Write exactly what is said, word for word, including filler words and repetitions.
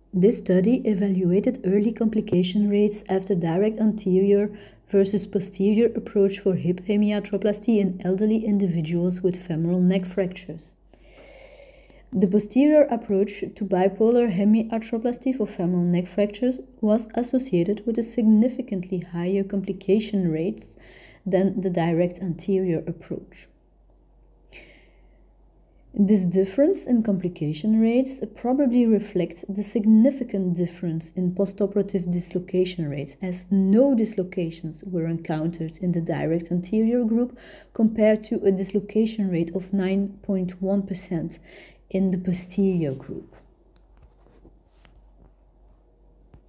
This study evaluated early complication rates after direct anterior versus posterior approach for hip hemiarthroplasty in elderly individuals with femoral neck fractures. The posterior approach to bipolar hemiarthroplasty for femoral neck fractures was associated with a significantly higher complication rates than the direct anterior approach. This difference in complication rates probably reflects the significant difference in postoperative dislocation rates, as no dislocations were encountered in the direct anterior group compared to a dislocation rate of nine point one percent in the posterior group.